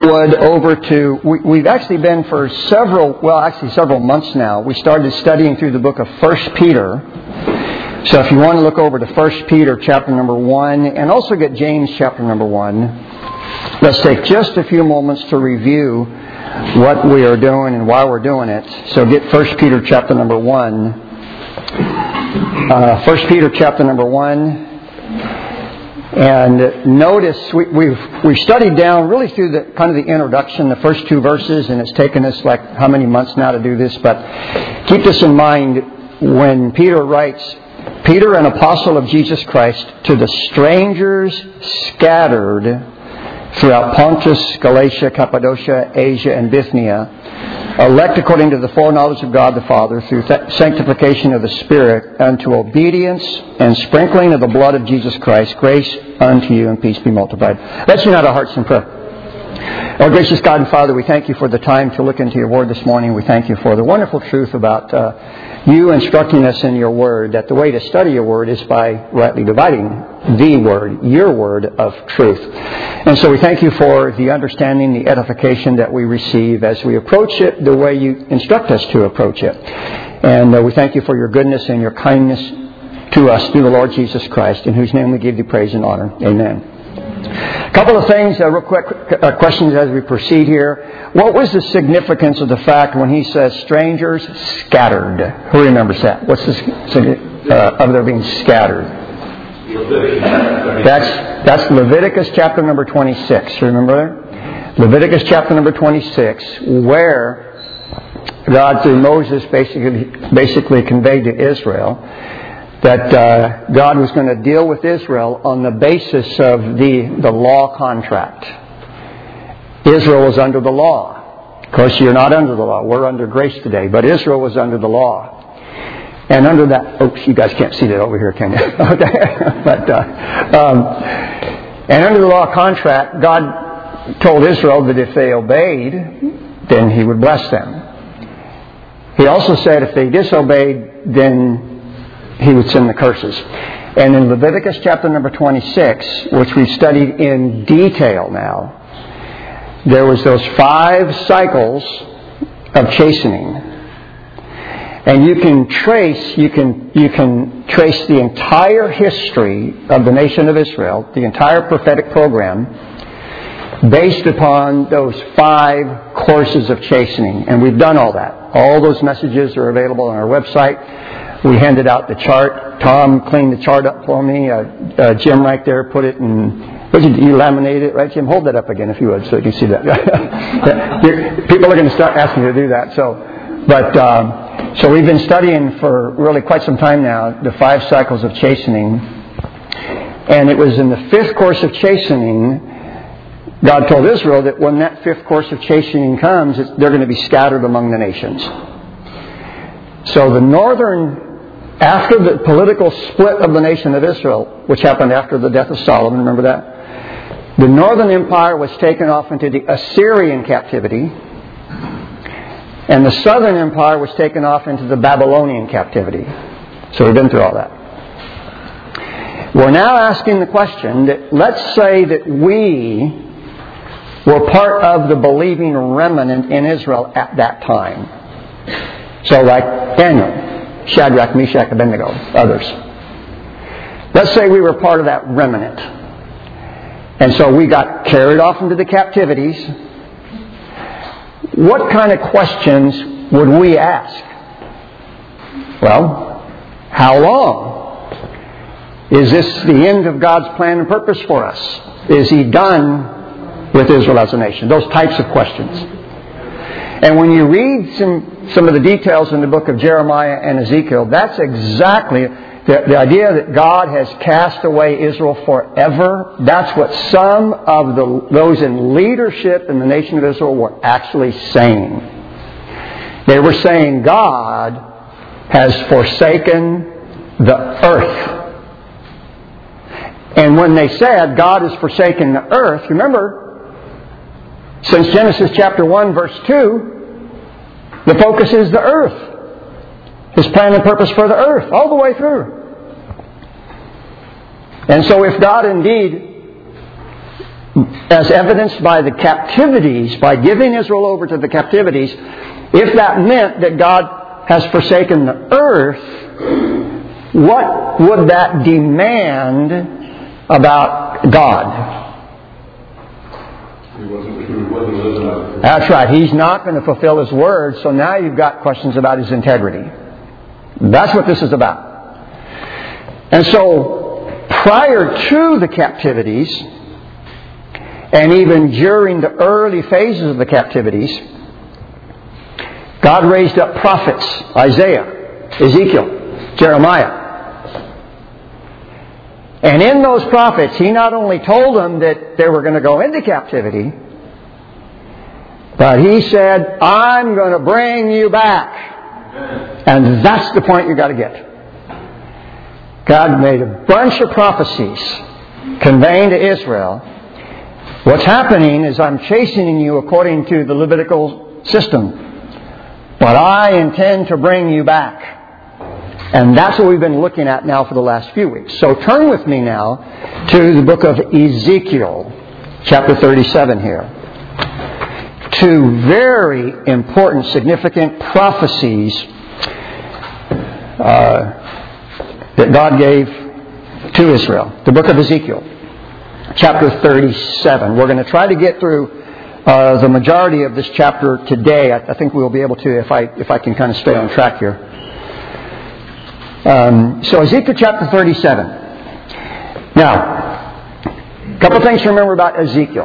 We've actually been for several months now. We started studying through the book of 1 Peter. So if you want to look over to 1 Peter chapter number 1 and also get James chapter number 1, let's take just a few moments to review what we are doing and why we're doing it. So get 1 Peter chapter number 1. 1 Peter chapter number 1. And notice we've studied down really through the kind of the introduction, the first two verses, and it's taken us like how many months now to do this. But keep this in mind when Peter writes, Peter, an apostle of Jesus Christ, to the strangers scattered throughout Pontus, Galatia, Cappadocia, Asia, and Bithynia, elect according to the foreknowledge of God the Father, through sanctification of the Spirit, unto obedience and sprinkling of the blood of Jesus Christ, grace unto you and peace be multiplied. Let's unite our hearts in prayer. Our gracious God and Father, we thank you for the time to look into your Word this morning. We thank you for the wonderful truth about you instructing us in your Word, that the way to study your Word is by rightly dividing the Word, your Word of truth. And so we thank you for the understanding, the edification that we receive as we approach it the way you instruct us to approach it. And we thank you for your goodness and your kindness to us through the Lord Jesus Christ, in whose name we give you praise and honor. Amen. A couple of things, real quick questions as we proceed here. What was the significance of the fact when he says strangers scattered? Who remembers that? What's the of their being scattered? That's Leviticus chapter number 26. Remember that? Leviticus chapter number 26, where God through Moses basically conveyed to Israel that God was going to deal with Israel on the basis of the law contract. Israel was under the law. Of course, you're not under the law. We're under grace today. But Israel was under the law. And under that... Oops, you guys can't see that over here, can you? Okay. And under the law contract, God told Israel that if they obeyed, then He would bless them. He also said if they disobeyed, then He would send the curses. And in Leviticus chapter number 26, which we've studied in detail now, there was those 5 cycles of chastening. And you can trace the entire history of the nation of Israel, the entire prophetic program, based upon those 5 courses of chastening. And we've done all that. All those messages are available on our website. We handed out the chart. Tom cleaned the chart up for me. Jim right there put it in... You laminated it, right, Jim? Hold that up again if you would so you can see that. People are going to start asking you to do that. So we've been studying for really quite some time now the 5 cycles of chastening. And it was in the 5th course of chastening, God told Israel that when that 5th course of chastening comes, they're going to be scattered among the nations. So the after the political split of the nation of Israel, which happened after the death of Solomon, remember that? The northern empire was taken off into the Assyrian captivity, and the southern empire was taken off into the Babylonian captivity. So we've been through all that. We're now asking the question that let's say that we were part of the believing remnant in Israel at that time. So like Daniel, Shadrach, Meshach, Abednego, others. Let's say we were part of that remnant. And so we got carried off into the captivities. What kind of questions would we ask? Well, how long? Is this the end of God's plan and purpose for us? Is He done with Israel as a nation? Those types of questions. And when you read some of the details in the book of Jeremiah and Ezekiel, that's exactly the idea that God has cast away Israel forever. That's what some of those in leadership in the nation of Israel were actually saying. They were saying God has forsaken the earth. And when they said God has forsaken the earth, remember, since Genesis chapter 1 verse 2, the focus is the earth. His plan and purpose for the earth, all the way through. And so if God indeed as evidenced by the captivities, by giving Israel over to the captivities, if that meant that God has forsaken the earth, what would that demand about God? That's right. He's not going to fulfill His word, so now you've got questions about His integrity. That's what this is about. And so, prior to the captivities, and even during the early phases of the captivities, God raised up prophets, Isaiah, Ezekiel, Jeremiah. And in those prophets, He not only told them that they were going to go into captivity, but He said, I'm going to bring you back. And that's the point you've got to get. God made a bunch of prophecies conveying to Israel, what's happening is I'm chastening you according to the Levitical system, but I intend to bring you back. And that's what we've been looking at now for the last few weeks. So turn with me now to the book of Ezekiel, chapter 37 here. Two very important, significant prophecies that God gave to Israel. The book of Ezekiel, chapter 37. We're going to try to get through the majority of this chapter today. I think we'll be able to if I can kind of stay on track here. So Ezekiel chapter 37. Now, a couple of things to remember about Ezekiel.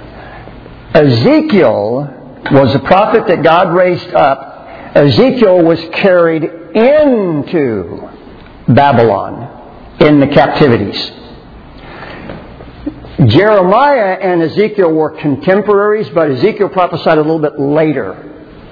Ezekiel was a prophet that God raised up. Ezekiel was carried into Babylon in the captivities. Jeremiah and Ezekiel were contemporaries, but Ezekiel prophesied a little bit later.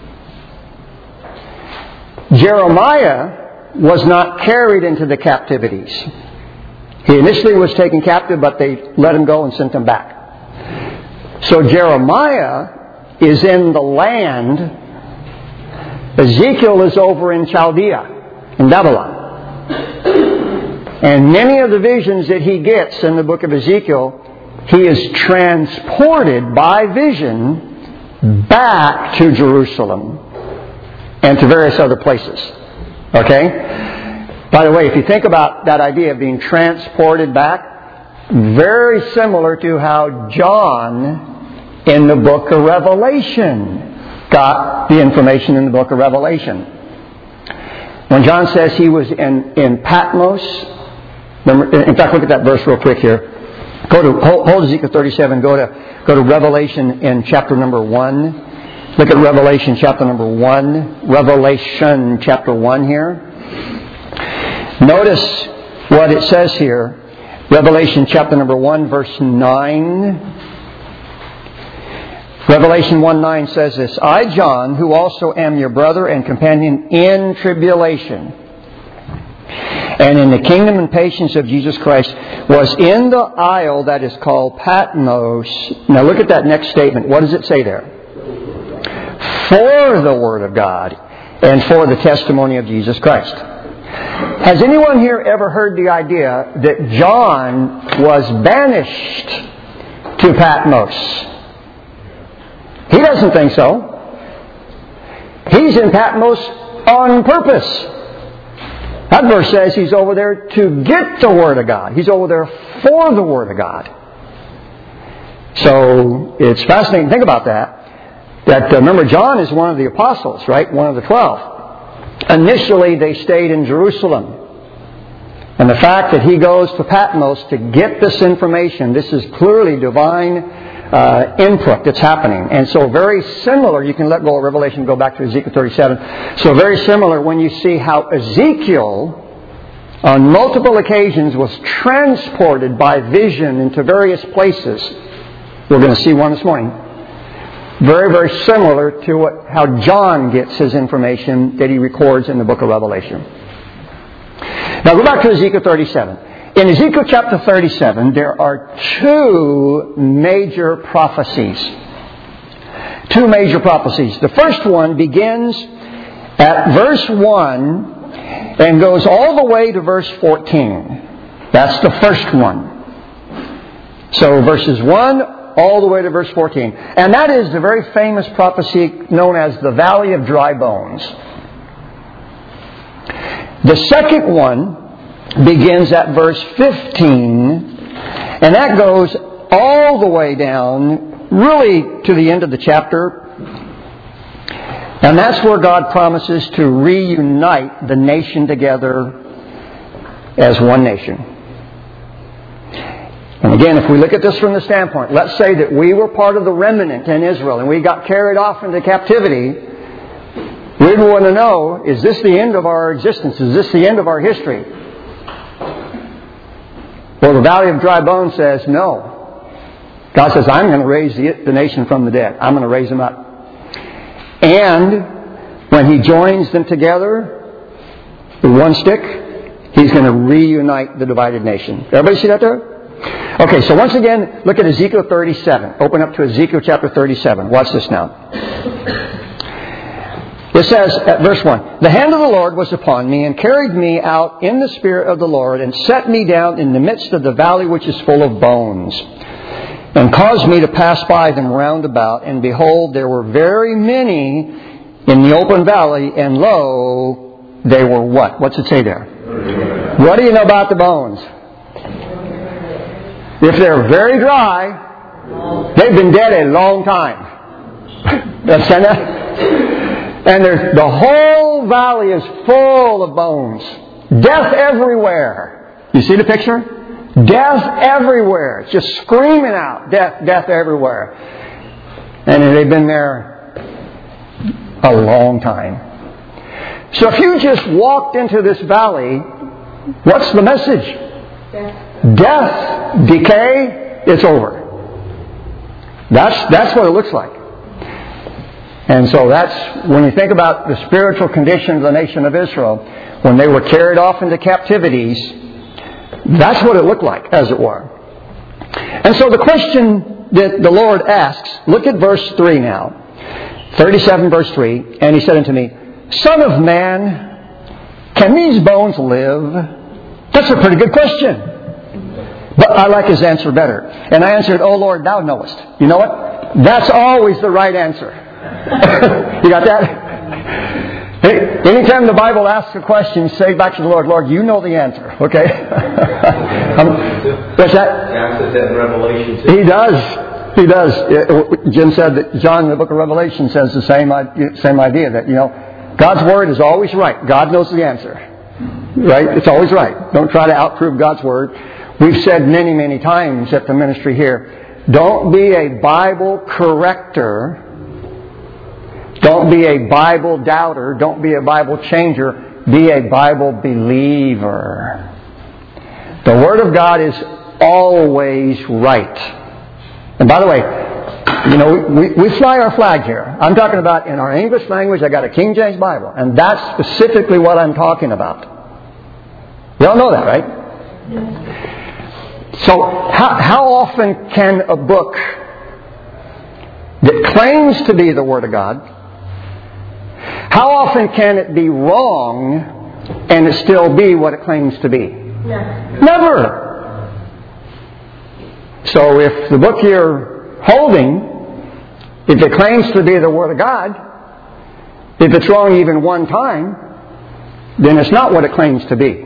Jeremiah was not carried into the captivities. He initially was taken captive, but they let him go and sent him back. So Jeremiah is in the land. Ezekiel is over in Chaldea, in Babylon. And many of the visions that he gets in the book of Ezekiel, he is transported by vision back to Jerusalem and to various other places. Okay? By the way, if you think about that idea of being transported back, very similar to how John in the book of Revelation got the information in the book of Revelation. When John says he was in Patmos, in fact, look at that verse real quick here. Hold Ezekiel 37, go to Revelation in chapter number 1. Look at Revelation chapter number 1. Revelation chapter 1 here. Notice what it says here. Revelation chapter number 1 verse 9. Revelation 1:9 says this, I, John, who also am your brother and companion in tribulation and in the kingdom and patience of Jesus Christ, was in the isle that is called Patmos. Now look at that next statement. What does it say there? For the Word of God and for the testimony of Jesus Christ. Has anyone here ever heard the idea that John was banished to Patmos? He doesn't think so. He's in Patmos on purpose. That verse says he's over there to get the Word of God. He's over there for the Word of God. So it's fascinating to think about that. Remember, John is one of the apostles, right? One of the 12. Initially, they stayed in Jerusalem. And the fact that he goes to Patmos to get this information, this is clearly divine input that's happening. And so very similar, you can let go of Revelation and go back to Ezekiel 37. So very similar when you see how Ezekiel, on multiple occasions, was transported by vision into various places. We're going to see one this morning. Very, very similar to how John gets his information that he records in the book of Revelation. Now go back to Ezekiel 37. In Ezekiel chapter 37, there are two major prophecies. Two major prophecies. The first one begins at verse 1 and goes all the way to verse 14. That's the first one. So verses 1 all the way to verse 14. And that is the very famous prophecy known as the Valley of Dry Bones. The second one begins at verse 15, and that goes all the way down, really to the end of the chapter. And that's where God promises to reunite the nation together as one nation. And again, if we look at this from the standpoint, let's say that we were part of the remnant in Israel and we got carried off into captivity, we would want to know, is this the end of our existence? Is this the end of our history? Well, the Valley of Dry Bones says no. God says, I'm going to raise the nation from the dead. I'm going to raise them up. And when He joins them together with one stick, He's going to reunite the divided nation. Everybody see that there? Okay, so once again, look at Ezekiel 37. Open up to Ezekiel chapter 37. Watch this now. It says at verse 1, the hand of the Lord was upon me and carried me out in the Spirit of the Lord and set me down in the midst of the valley which is full of bones, and caused me to pass by them round about. And behold, there were very many in the open valley, and lo, they were what? What's it say there? What do you know about the bones? If they're very dry, they've been dead a long time. Understand that? And the whole valley is full of bones. Death everywhere. You see the picture? Death everywhere. It's just screaming out. Death, death everywhere. And they've been there a long time. So if you just walked into this valley, what's the message? Death, decay, it's over. That's what it looks like. And so that's, when you think about the spiritual condition of the nation of Israel, when they were carried off into captivities, that's what it looked like, as it were. And so the question that the Lord asks, look at verse 3 now. 37 verse 3. And He said unto me, Son of man, can these bones live? That's a pretty good question. But I like His answer better. And I answered, O Lord, Thou knowest. You know what? That's always the right answer. You got that? Hey, anytime the Bible asks a question, say back to the Lord, Lord, You know the answer. Okay? What's that? Revelation. He does. He does. Jim said that John in the book of Revelation says the same idea, that, God's Word is always right. God knows the answer. Right? It's always right. Don't try to outprove God's Word. We've said many, many times at the ministry here, don't be a Bible corrector. Don't be a Bible doubter. Don't be a Bible changer. Be a Bible believer. The Word of God is always right. And by the way, we fly our flag here. I'm talking about in our English language, I got a King James Bible. And that's specifically what I'm talking about. You all know that, right? So how often can a book that claims to be the Word of God, how often can it be wrong and it still be what it claims to be? Never. So if the book you're holding, if it claims to be the Word of God, if it's wrong even one time, then it's not what it claims to be.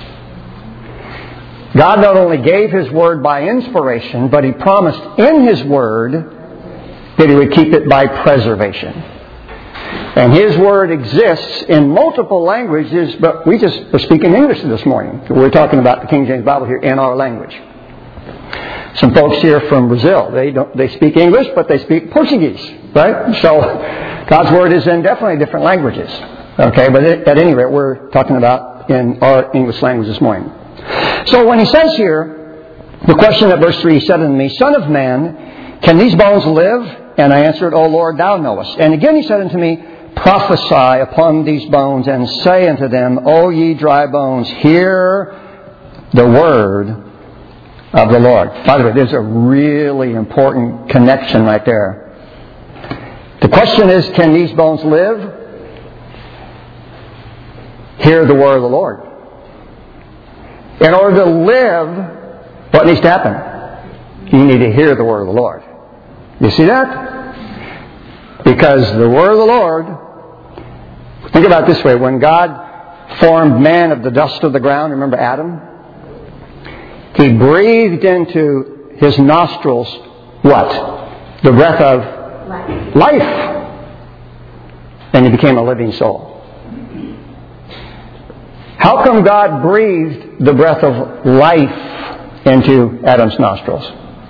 God not only gave His Word by inspiration, but He promised in His Word that He would keep it by preservation. And His Word exists in multiple languages, but we just were speaking English this morning. We're talking about the King James Bible here in our language. Some folks here from Brazil, they speak English, but they speak Portuguese, right? So God's Word is in definitely different languages. Okay, but at any rate, we're talking about in our English language this morning. So when He says here, the question at verse 3, He said unto me, Son of man, can these bones live? And I answered, O Lord, Thou knowest. And again He said unto me, Prophesy upon these bones, and say unto them, O ye dry bones, hear the word of the Lord. By the way, there's a really important connection right there. The question is, can these bones live? Hear the word of the Lord. In order to live, what needs to happen? You need to hear the word of the Lord. You see that? Because the word of the Lord, think about it this way, when God formed man of the dust of the ground, remember Adam? He breathed into his nostrils what? The breath of life. And he became a living soul. How come God breathed the breath of life into Adam's nostrils?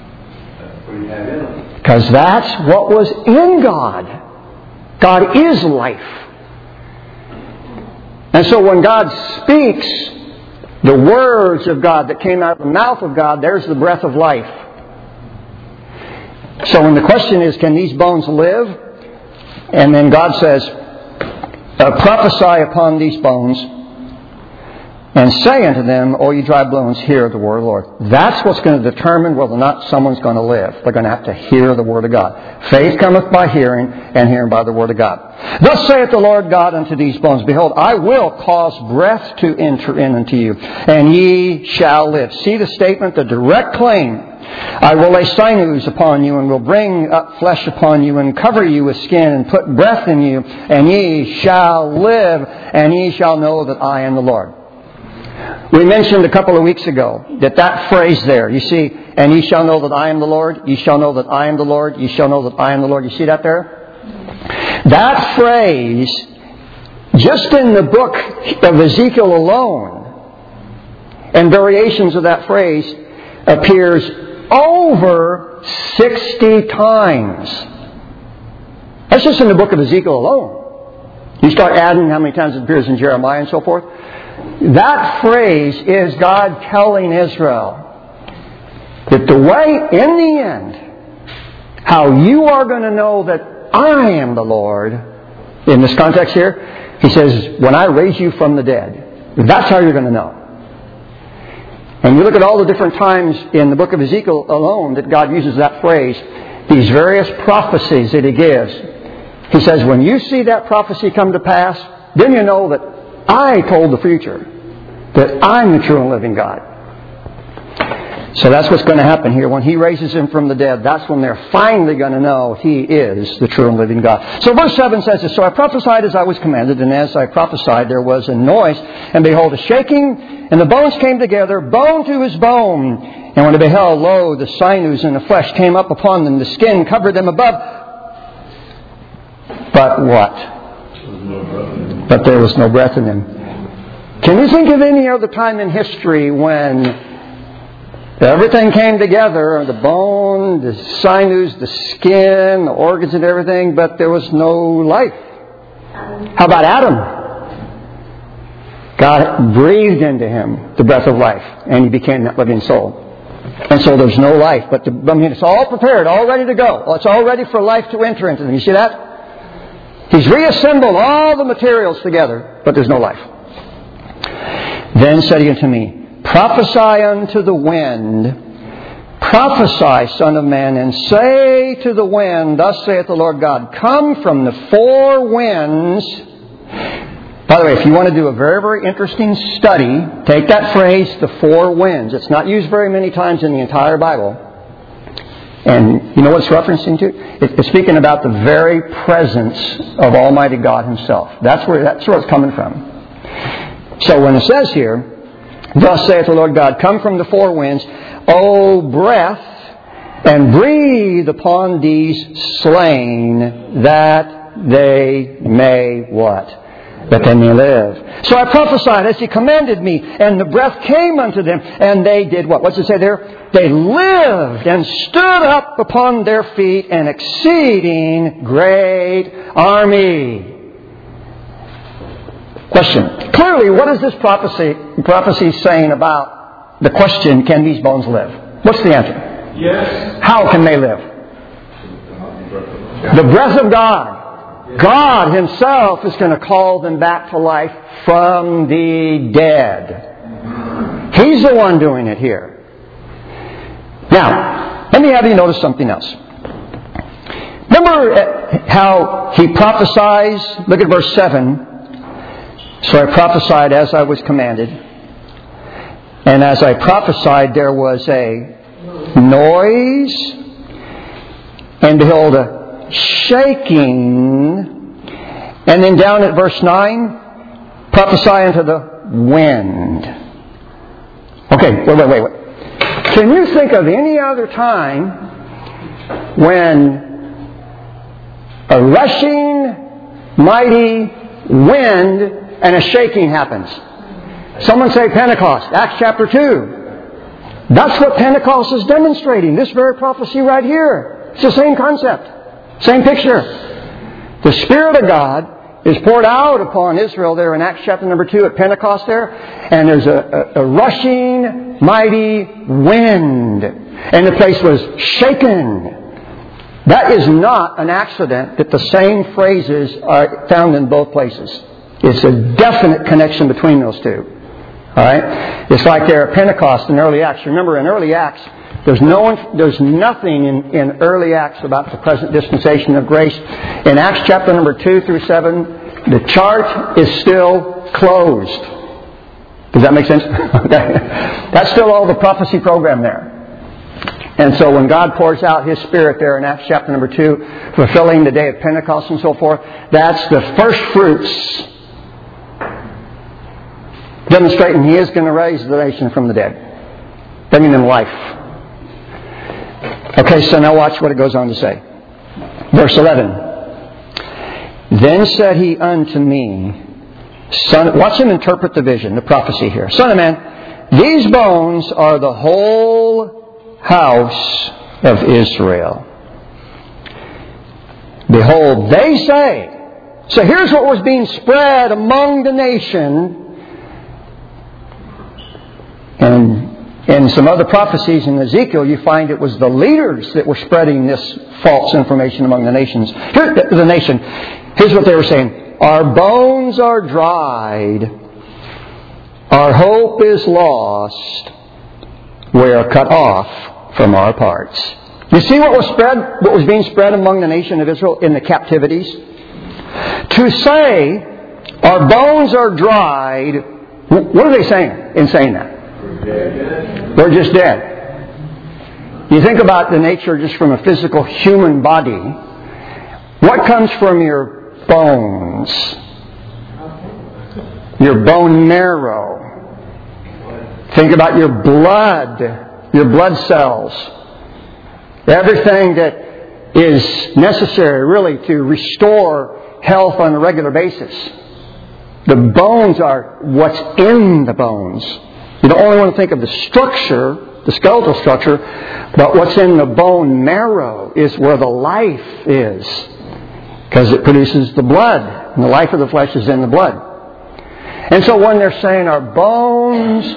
Because that's what was in God. God is life. And so when God speaks the words of God that came out of the mouth of God, there's the breath of life. So when the question is, can these bones live? And then God says, prophesy upon these bones, and say unto them, O ye dry bones, hear the word of the Lord. That's what's going to determine whether or not someone's going to live. They're going to have to hear the word of God. Faith cometh by hearing, and hearing by the word of God. Thus saith the Lord God unto these bones, Behold, I will cause breath to enter in unto you, and ye shall live. See the statement, the direct claim. I will lay sinews upon you, and will bring up flesh upon you, and cover you with skin, and put breath in you, and ye shall live, and ye shall know that I am the Lord. We mentioned a couple of weeks ago that phrase there, you see, and ye shall know that I am the Lord, ye shall know that I am the Lord, ye shall know that I am the Lord. You see that there? That phrase, just in the book of Ezekiel alone, and variations of that phrase, appears over 60 times. That's just in the book of Ezekiel alone. You start adding how many times it appears in Jeremiah and so forth. That phrase is God telling Israel that the way, in the end, how you are going to know that I am the Lord, in this context here, He says, when I raise you from the dead, that's how you're going to know. And you look at all the different times in the book of Ezekiel alone that God uses that phrase, these various prophecies that He gives. He says, when you see that prophecy come to pass, then you know that I told the future, that I'm the true and living God. So that's what's going to happen here. When He raises Him from the dead, that's when they're finally going to know He is the true and living God. So verse 7 says this, So I prophesied as I was commanded, and as I prophesied there was a noise, and behold, a shaking, and the bones came together, bone to his bone. And when they beheld, lo, the sinews and the flesh came up upon them, the skin covered them above. But what? But there was no breath in them. Can you think of any other time in history when everything came together, the bone, the sinews, the skin, the organs and everything, but there was no life? How about Adam? God breathed into him the breath of life, and he became that living soul. And so there's no life. But it's all prepared, all ready to go. It's all ready for life to enter into them. You see that? He's reassembled all the materials together, but there's no life. Then said He unto me, Prophesy unto the wind, prophesy, Son of man, and say to the wind, Thus saith the Lord God, Come from the four winds. By the way, if you want to do a very, very interesting study, take that phrase, the four winds. It's not used very many times in the entire Bible. And you know what it's referencing to? It's speaking about the very presence of Almighty God Himself. That's where it's coming from. So when it says here, Thus saith the Lord God, Come from the four winds, O breath, and breathe upon these slain, that they may what? That they may live. So I prophesied as He commanded me, and the breath came unto them, and they did what? What's it say there? They lived and stood up upon their feet, an exceeding great army. Question. Clearly, what is this prophecy saying about the question, can these bones live? What's the answer? Yes. How can they live? The breath of God. God Himself is going to call them back to life from the dead. He's the one doing it here. Now, let me have you notice something else. Remember how He prophesies? Look at verse 7. So I prophesied as I was commanded. And as I prophesied, there was a noise. And behold, a shaking. And then down at verse 9, prophesy unto the wind. Okay, wait. Can you think of any other time when a rushing, mighty wind and a shaking happens? Someone say Pentecost, Acts chapter 2. That's what Pentecost is demonstrating. This very prophecy right here. It's the same concept. Same picture. The Spirit of God is poured out upon Israel there in Acts chapter number 2 at Pentecost there. And there's a rushing, mighty wind. And the place was shaken. That is not an accident that the same phrases are found in both places. It's a definite connection between those two. Alright? It's like there at Pentecost in early Acts. Remember, in early Acts, there's nothing in early Acts about the present dispensation of grace. In Acts chapter number 2 through 7, the chart is still closed. Does that make sense? Okay. That's still all the prophecy program there. And so when God pours out His Spirit there in Acts chapter number 2, fulfilling the day of Pentecost and so forth, that's the first fruits, demonstrating He is going to raise the nation from the dead, bringing them life. Okay, so now watch what it goes on to say. Verse 11. Then said He unto me, Son, watch Him interpret the vision, the prophecy here. Son of man, these bones are the whole house of Israel. Behold, they say. So here's what was being spread among the nation. And in some other prophecies in Ezekiel, you find it was the leaders that were spreading this false information among the nations. Here's what they were saying. Our bones are dried. Our hope is lost. We are cut off from our parts. You see what was being spread among the nation of Israel in the captivities? To say, our bones are dried, what are they saying in saying that? We're just dead. You think about the nature just from a physical human body. What comes from your bones? Your bone marrow. Think about your blood cells. Everything that is necessary really to restore health on a regular basis. The bones are what's in the bones. You don't only want to think of the structure, the skeletal structure, but what's in the bone marrow is where the life is. Because it produces the blood. And the life of the flesh is in the blood. And so when they're saying our bones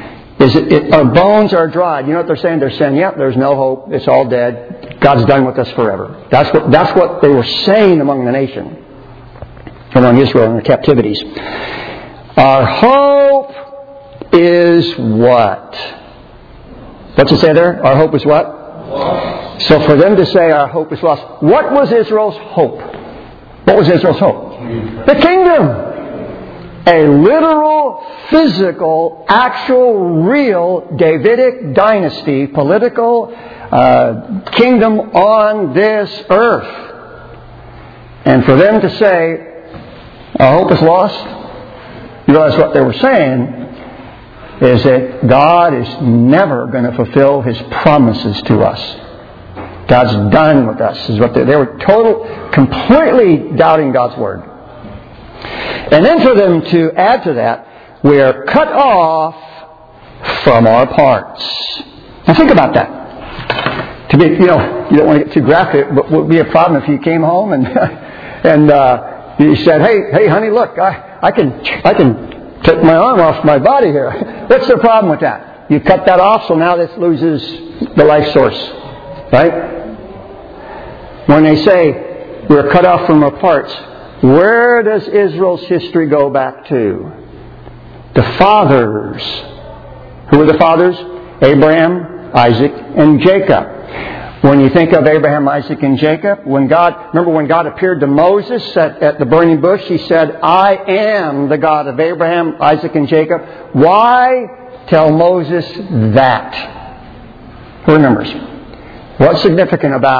are dried, you know what they're saying? They're saying, yep, there's no hope. It's all dead. God's done with us forever. That's what they were saying among the nation. Among Israel in their captivities. Our hope is what? What's it say there? Our hope is what? Lost. So for them to say our hope is lost, what was Israel's hope? What was Israel's hope? The kingdom. A literal, physical, actual, real Davidic dynasty, political kingdom on this earth. And for them to say our hope is lost, you realize what they were saying is that God is never going to fulfill His promises to us. God's done with us. Is what they were completely doubting God's Word. And then for them to add to that, we are cut off from our parts. Now think about that. You don't want to get too graphic, but it would be a problem if you came home and you said, "Hey, honey, look, I can take my arm off my body here." What's the problem with that? You cut that off, so now this loses the life source, right? When they say we're cut off from our parts, where does Israel's history go back to? The fathers. Who were the fathers? Abraham, Isaac, and Jacob. When you think of Abraham, Isaac, and Jacob, remember when God appeared to Moses at the burning bush, He said, "I am the God of Abraham, Isaac, and Jacob." Why tell Moses that? Who remembers? What's significant about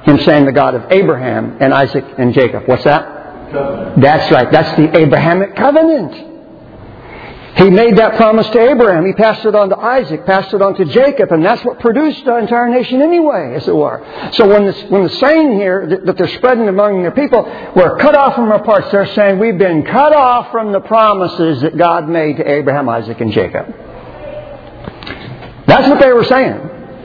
him saying the God of Abraham and Isaac and Jacob. What's that? Covenant. That's right. That's the Abrahamic covenant. He made that promise to Abraham. He passed it on to Isaac, passed it on to Jacob, and that's what produced the entire nation anyway, as it were. So when the saying here that they're spreading among their people, we're cut off from our parts, they're saying we've been cut off from the promises that God made to Abraham, Isaac, and Jacob. That's what they were saying.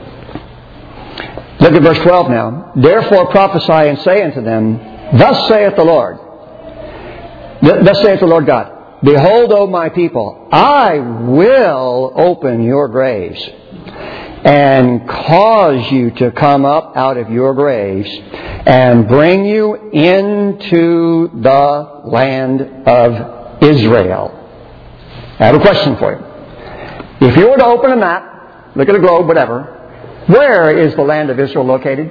Look at verse 12 now. Therefore prophesy and say unto them, Thus saith the Lord. Thus saith the Lord God. Behold, O my people, I will open your graves and cause you to come up out of your graves and bring you into the land of Israel. I have a question for you. If you were to open a map, look at a globe, whatever, where is the land of Israel located?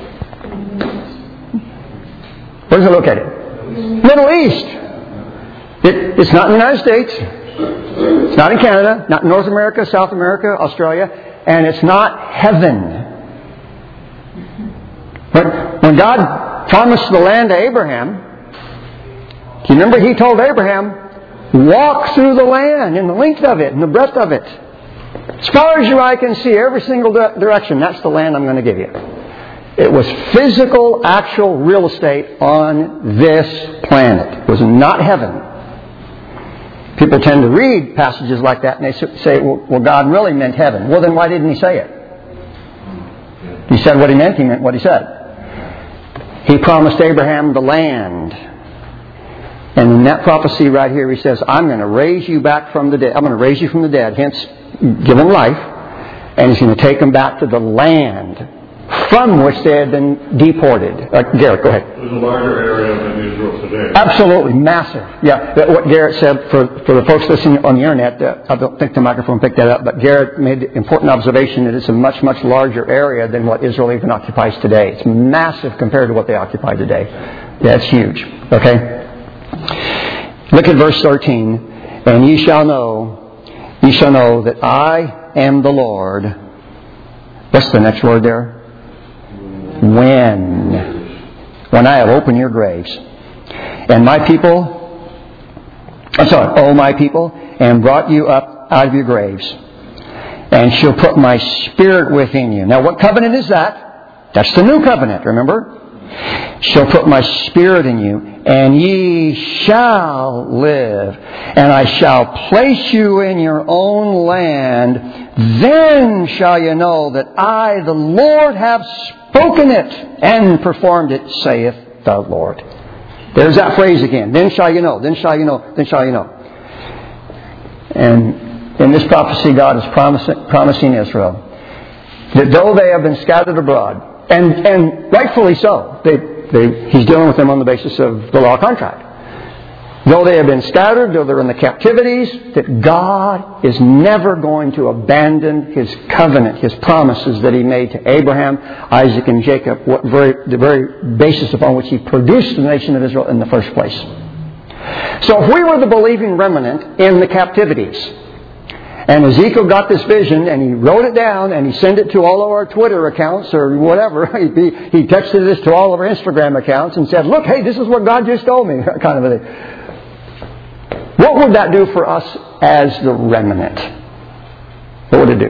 Where is it located? Middle East. It's not in the United States. It's not in Canada. Not in North America, South America, Australia. And it's not heaven. When God promised the land to Abraham, do you remember He told Abraham, walk through the land in the length of it and the breadth of it. As far as your eye can see, every single direction, that's the land I'm going to give you. It was physical, actual real estate on this planet. It was not heaven. People tend to read passages like that and they say, well, God really meant heaven. Well, then why didn't He say it? He said what He meant, He meant what He said. He promised Abraham the land. And in that prophecy right here, He says, I'm going to raise you back from the dead. I'm going to raise you from the dead, hence give them life. And He's going to take them back to the land from which they had been deported. Garrett, go ahead. There's a larger area than Israel today. Absolutely, massive. Yeah, what Garrett said, for the folks listening on the internet, I don't think the microphone picked that up, but Garrett made the important observation that it's a much, much larger area than what Israel even occupies today. It's massive compared to what they occupy today. Yeah, it's huge. Okay? Look at verse 13. And ye shall know that I am the Lord. What's the next word there? When I have opened your graves, and my people, O my people, and brought you up out of your graves, and shall put my Spirit within you. Now, what covenant is that? That's the new covenant, remember? Shall put my Spirit in you, and ye shall live, and I shall place you in your own land. Then shall you know that I, the Lord, have spoken it and performed it, saith the Lord. There's that phrase again. Then shall you know, then shall you know, then shall you know. And in this prophecy, God is promising Israel that though they have been scattered abroad, and rightfully so, He's dealing with them on the basis of the law of contract. Though they have been scattered, though they're in the captivities, that God is never going to abandon His covenant, His promises that He made to Abraham, Isaac, and Jacob, the very basis upon which He produced the nation of Israel in the first place. So if we were the believing remnant in the captivities, and Ezekiel got this vision and he wrote it down and he sent it to all of our Twitter accounts or whatever. He texted this to all of our Instagram accounts and said, look, hey, this is what God just told me, kind of a thing. What would that do for us as the remnant? What would it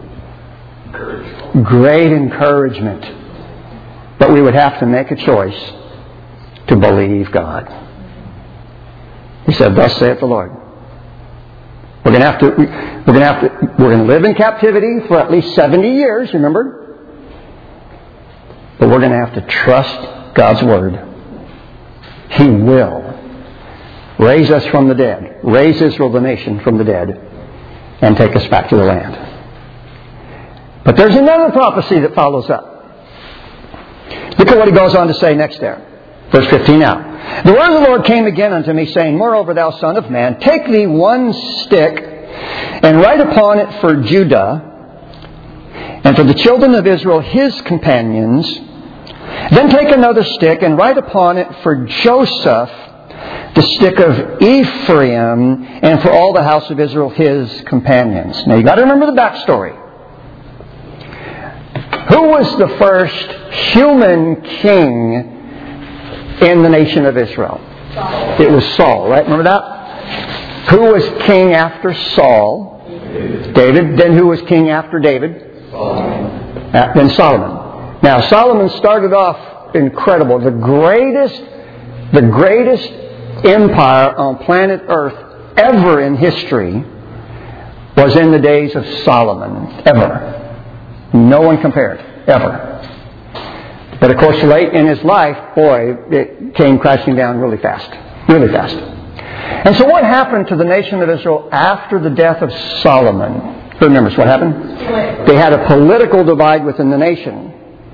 do? Great encouragement. But we would have to make a choice to believe God. He said, thus saith the Lord. We're going to live in captivity for at least 70 years, remember? But we're going to have to trust God's Word. He will raise us from the dead, raise Israel, the nation, from the dead, and take us back to the land. But there's another prophecy that follows up. Look at what he goes on to say next there. Verse 15 now. The word of the Lord came again unto me, saying, Moreover, thou son of man, take thee one stick, and write upon it for Judah, and for the children of Israel his companions. Then take another stick, and write upon it for Joseph, the stick of Ephraim, and for all the house of Israel his companions. Now you've got to remember the backstory. Who was the first human king in the nation of Israel? Saul. It was Saul, right? Remember that? Who was king after Saul? David. Then who was king after David? Solomon. Then Solomon. Now, Solomon started off incredible. The greatest empire on planet Earth ever in history was in the days of Solomon. Ever. No one compared. Ever. But of course, late in his life, boy, it came crashing down really fast. Really fast. And so what happened to the nation of Israel after the death of Solomon? Who remembers what happened? They had a political divide within the nation.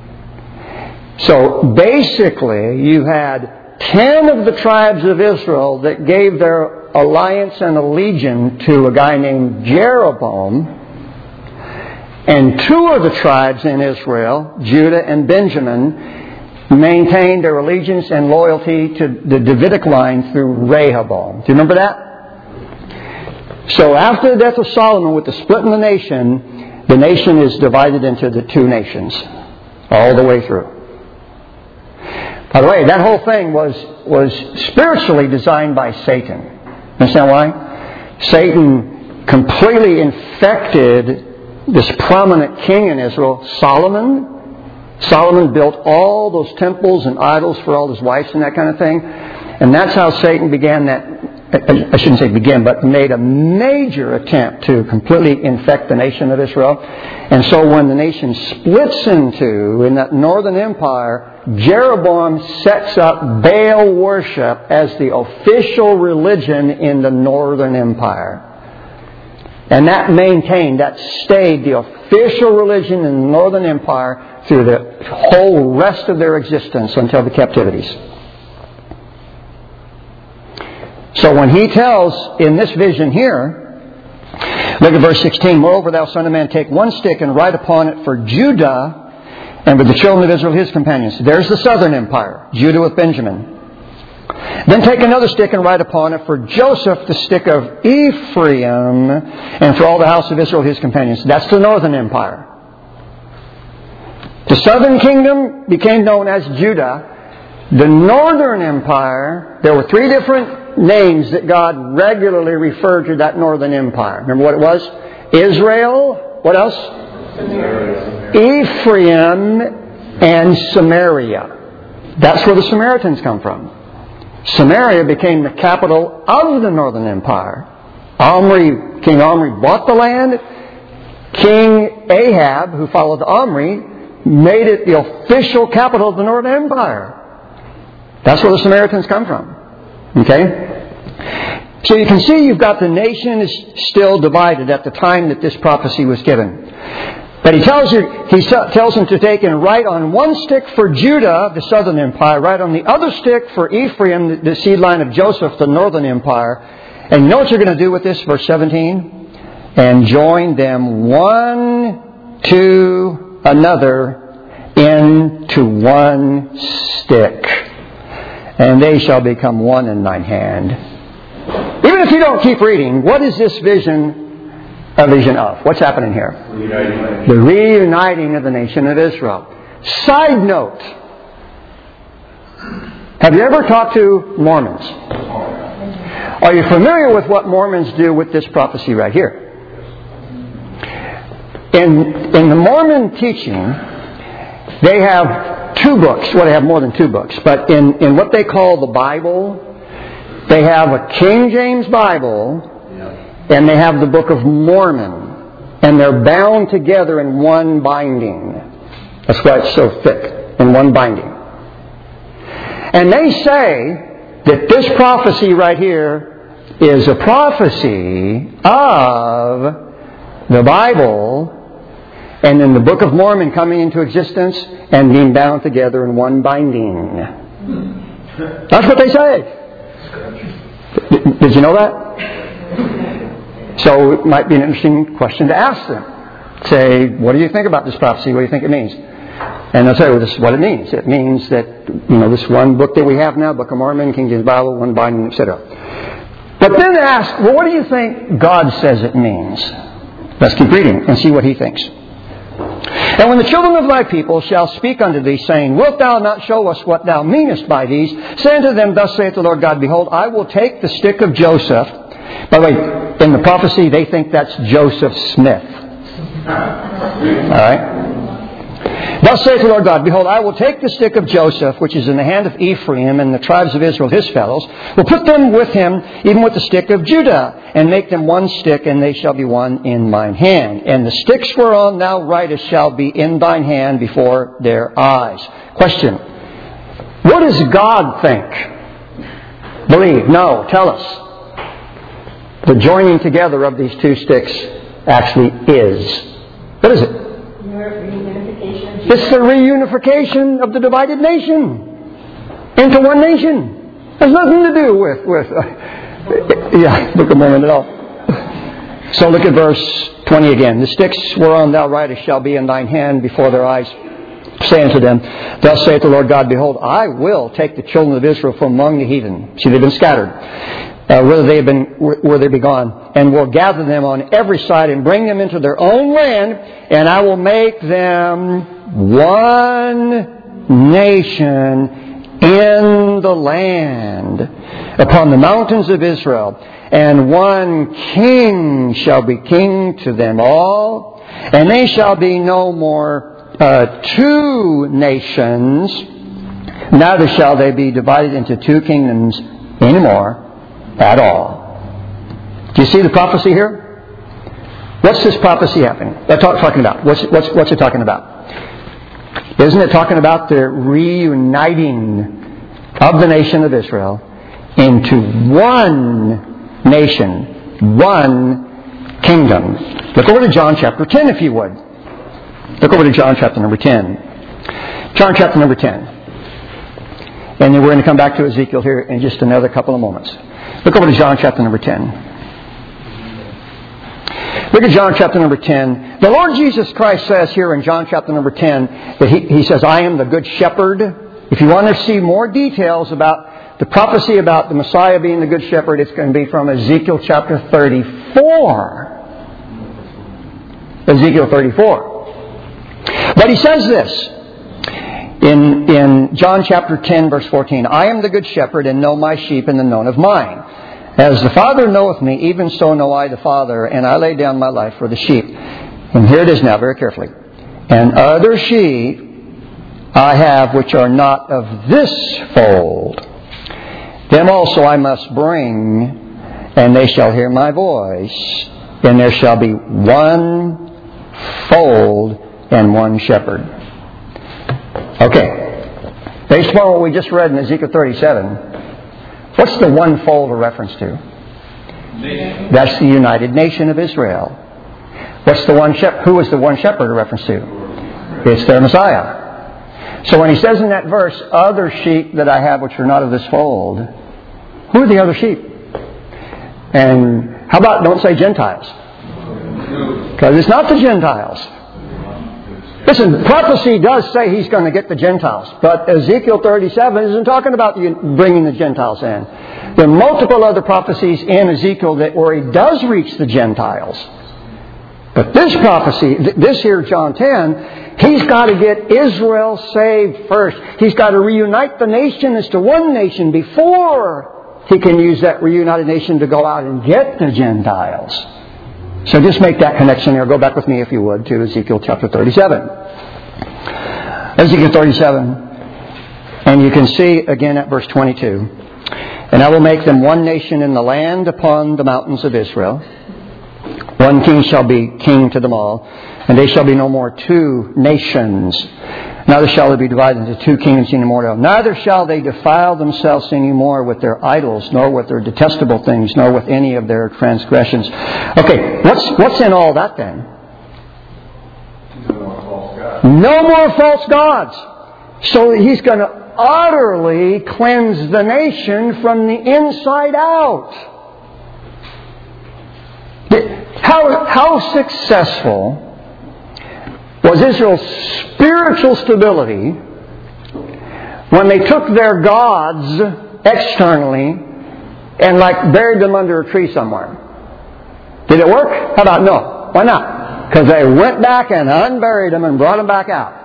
So basically, you had 10 of the tribes of Israel that gave their alliance and allegiance to a guy named Jeroboam. And 2 of the tribes in Israel, Judah and Benjamin, maintained their allegiance and loyalty to the Davidic line through Rehoboam. Do you remember that? So after the death of Solomon, with the split in the nation is divided into the 2 nations. All the way through. By the way, that whole thing was spiritually designed by Satan. Understand why? Satan completely infected this prominent king in Israel, Solomon. Solomon built all those temples and idols for all his wives and that kind of thing. And that's how Satan began that, I shouldn't say began, but made a major attempt to completely infect the nation of Israel. And so when the nation splits in that northern empire, Jeroboam sets up Baal worship as the official religion in the northern empire. And that stayed the official religion in the northern empire through the whole rest of their existence until the captivities. So when he tells in this vision here, look at verse 16, "Moreover, thou son of man, take one stick and write upon it for Judah and with the children of Israel his companions." There's the southern empire, Judah with Benjamin. "Then take another stick and write upon it for Joseph, the stick of Ephraim, and for all the house of Israel his companions." That's the northern empire. The southern kingdom became known as Judah. The northern empire, there were 3 different names that God regularly referred to that northern empire. Remember what it was? Israel. What else? Ephraim and Samaria. That's where the Samaritans come from. Samaria became the capital of the northern empire. King Omri bought the land. King Ahab, who followed Omri, made it the official capital of the northern empire. That's where the Samaritans come from. Okay? So you can see you've got the nation is still divided at the time that this prophecy was given. But he tells them to take and write on one stick for Judah, the southern empire, write on the other stick for Ephraim, the seed line of Joseph, the northern empire. And you know what you're going to do with this, verse 17? "And join them one to another into one stick. And they shall become one in thine hand." Even if you don't keep reading, what is this vision a vision of? What's happening here? Reuniting. The reuniting of the nation of Israel. Side note. Have you ever talked to Mormons? Are you familiar with what Mormons do with this prophecy right here? In the Mormon teaching, they have 2 books. Well, they have more than 2 books. But in what they call the Bible, they have a King James Bible, and they have the Book of Mormon. And they're bound together in one binding. That's why it's so thick, in one binding. And they say that this prophecy right here is a prophecy of the Bible and then the Book of Mormon coming into existence and being bound together in one binding. That's what they say. Did you know that? So it might be an interesting question to ask them. Say, what do you think about this prophecy? What do you think it means? And they'll say, well, this is what it means. It means that, this one book that we have now, Book of Mormon, King James Bible, one binding, etc. But then they ask, well, what do you think God says it means? Let's keep reading and see what He thinks. And when the children of thy people shall speak unto thee, saying, Wilt thou not show us what thou meanest by these? Say unto them, Thus saith the Lord God, Behold, I will take the stick of Joseph. By the way, in the prophecy, they think that's Joseph Smith. All right? Thus saith the Lord God, Behold, I will take the stick of Joseph, which is in the hand of Ephraim, and the tribes of Israel, his fellows, will put them with him, even with the stick of Judah, and make them one stick, and they shall be one in mine hand. And the sticks whereon thou writest shall be in thine hand before their eyes. Question. What does God think? Believe. No. Tell us. The joining together of these two sticks actually is. What is it? It's the reunification of the divided nation into one nation. It has nothing to do with Book of Mormon at all. So look at verse 20 again. The sticks whereon thou writest shall be in thine hand before their eyes. Say unto them, Thus saith the Lord God, Behold, I will take the children of Israel from among the heathen. See, they've been scattered. Where they be gone, and will gather them on every side and bring them into their own land, and I will make them one nation in the land upon the mountains of Israel, and one king shall be king to them all, and they shall be no more two nations, neither shall they be divided into two kingdoms anymore. At all. Do you see the prophecy here? What's this prophecy talking about? What's it talking about? Isn't it talking about the reuniting of the nation of Israel into one nation, one kingdom? Look over to John chapter 10, if you would. Look over to John chapter number 10. John chapter number 10. And then we're going to come back to Ezekiel here in just another couple of moments. Look over to John chapter number 10. Look at John chapter number 10. The Lord Jesus Christ says here in John chapter number 10 that He says, I am the good shepherd. If you want to see more details about the prophecy about the Messiah being the good shepherd, it's going to be from Ezekiel chapter 34. Ezekiel 34. But He says this. In John chapter 10, verse 14, I am the good shepherd, and know my sheep, and the known of mine. As the Father knoweth me, even so know I the Father, and I lay down my life for the sheep. And here it is now, very carefully. And other sheep I have which are not of this fold. Them also I must bring, and they shall hear my voice, and there shall be one fold and one shepherd. Okay. Based upon what we just read in Ezekiel 37, what's the one fold a reference to? Nation. That's the united nation of Israel. What's the one shepherd? Who is the one shepherd a reference to? It's their Messiah. So when He says in that verse, other sheep that I have which are not of this fold, who are the other sheep? And how about don't say Gentiles? Because it's not the Gentiles. Listen, prophecy does say He's going to get the Gentiles, but Ezekiel 37 isn't talking about bringing the Gentiles in. There are multiple other prophecies in Ezekiel where He does reach the Gentiles. But this prophecy, this here, John 10, He's got to get Israel saved first. He's got to reunite the nation as to one nation before He can use that reunited nation to go out and get the Gentiles. So just make that connection there. Go back with me, if you would, to Ezekiel chapter 37. Ezekiel 37. And you can see again at verse 22. And I will make them one nation in the land upon the mountains of Israel. One king shall be king to them all. And they shall be no more two nations. Neither shall they be divided into two kingdoms anymore. Neither shall they defile themselves anymore with their idols, nor with their detestable things, nor with any of their transgressions. Okay, what's in all that then? No more false gods. So He's going to utterly cleanse the nation from the inside out. How successful was Israel's spiritual stability when they took their gods externally and buried them under a tree somewhere? Did it work? How about no? Why not? Because they went back and unburied them and brought them back out.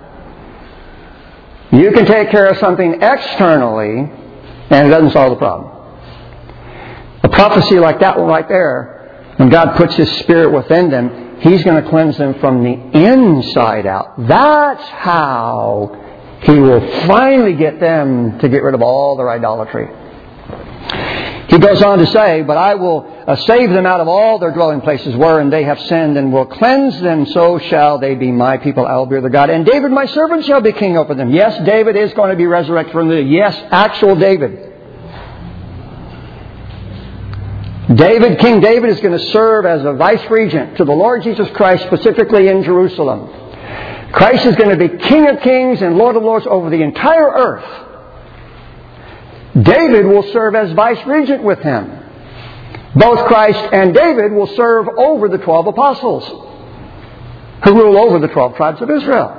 You can take care of something externally, and it doesn't solve the problem. A prophecy like that one right there, when God puts His Spirit within them, He's going to cleanse them from the inside out. That's how He will finally get them to get rid of all their idolatry. He goes on to say, but I will save them out of all their dwelling places wherein they have sinned, and will cleanse them, so shall they be my people. I will be their God. And David my servant shall be king over them. Yes, David is going to be resurrected from the dead. Yes, actual David. King David is going to serve as a vice-regent to the Lord Jesus Christ, specifically in Jerusalem. Christ is going to be King of kings and Lord of lords over the entire earth. David will serve as vice-regent with him. Both Christ and David will serve over the 12 apostles who rule over the 12 tribes of Israel.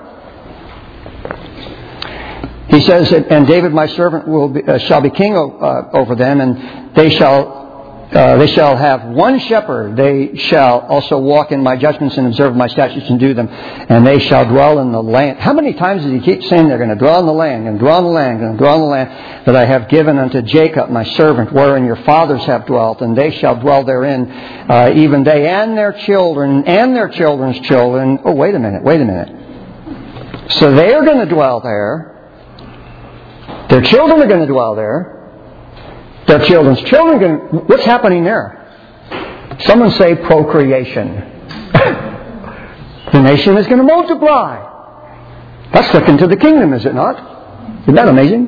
He says, and David my servant shall be king over them, and they shall have one shepherd. They shall also walk in my judgments and observe my statutes and do them. And they shall dwell in the land. How many times does he keep saying they're going to dwell in the land and dwell in the land and dwell in the land that I have given unto Jacob my servant, wherein your fathers have dwelt, and they shall dwell therein, even they and their children and their children's children. Oh, wait a minute. So they are going to dwell there. Their children are going to dwell there. Their children's children, what's happening there? Someone say procreation. The nation is going to multiply. That's looking to the kingdom, is it not? Isn't that amazing?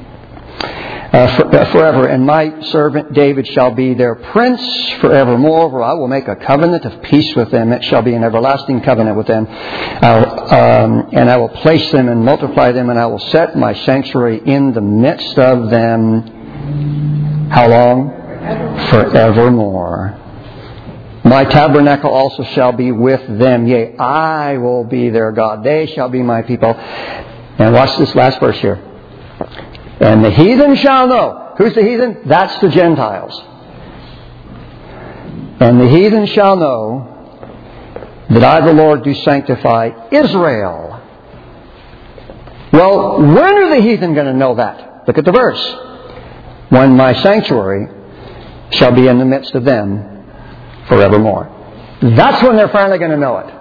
Forever. And my servant David shall be their prince forevermore. For I will make a covenant of peace with them. It shall be an everlasting covenant with them. And I will place them and multiply them, and I will set my sanctuary in the midst of them. How long? Forevermore. My tabernacle also shall be with them. Yea, I will be their God. They shall be my people. And watch this last verse here. And the heathen shall know. Who's the heathen? That's the Gentiles. And the heathen shall know that I, the Lord, do sanctify Israel. Well, when are the heathen going to know that? Look at the verse. When my sanctuary shall be in the midst of them forevermore. That's when they're finally going to know it.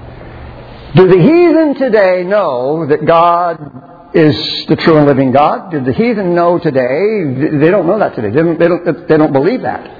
Do the heathen today know that God is the true and living God? Do the heathen know today? They don't know that today. They don't believe that.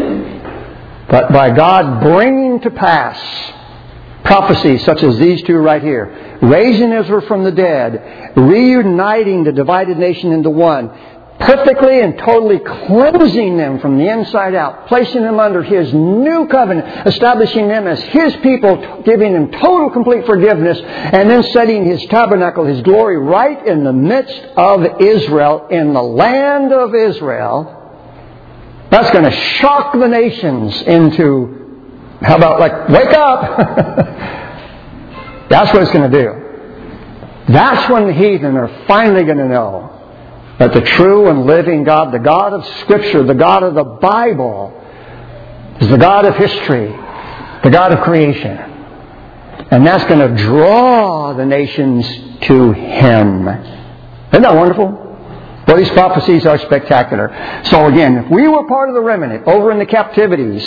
But by God bringing to pass prophecies such as these two right here, raising Israel from the dead, reuniting the divided nation into one, perfectly and totally cleansing them from the inside out, placing them under His new covenant, establishing them as His people, giving them total complete forgiveness, and then setting His tabernacle, His glory, right in the midst of Israel, in the land of Israel. That's going to shock the nations into, how about like, wake up! That's what it's going to do. That's when the heathen are finally going to know that the true and living God, the God of Scripture, the God of the Bible, is the God of history, the God of creation. And that's going to draw the nations to Him. Isn't that wonderful? Well, these prophecies are spectacular. So again, if we were part of the remnant over in the captivities,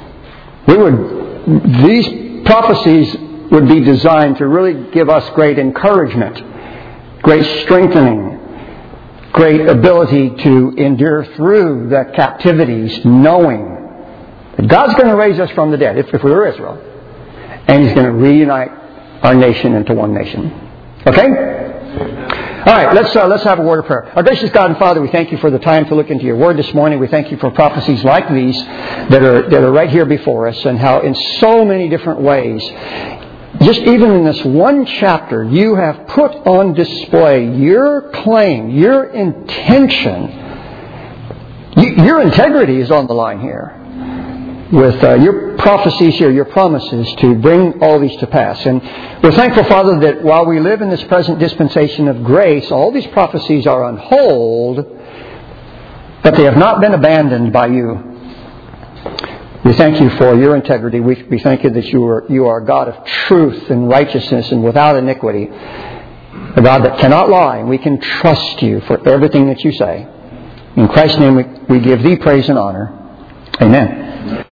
these prophecies would be designed to really give us great encouragement, great strengthening, great ability to endure through the captivities, knowing that God's going to raise us from the dead, if we were Israel, and He's going to reunite our nation into one nation. Okay? All right, let's have a word of prayer. Our gracious God and Father, we thank You for the time to look into Your Word this morning. We thank You for prophecies like these that are right here before us, and how in so many different ways, just even in this one chapter, You have put on display Your claim, Your intention. Your integrity is on the line here. With Your prophecies here, Your promises to bring all these to pass. And we're thankful, Father, that while we live in this present dispensation of grace, all these prophecies are on hold, but they have not been abandoned by You. We thank you for your integrity. We thank you that you are a God of truth and righteousness and without iniquity. A God that cannot lie. And we can trust you for everything that you say. In Christ's name we give thee praise and honor. Amen.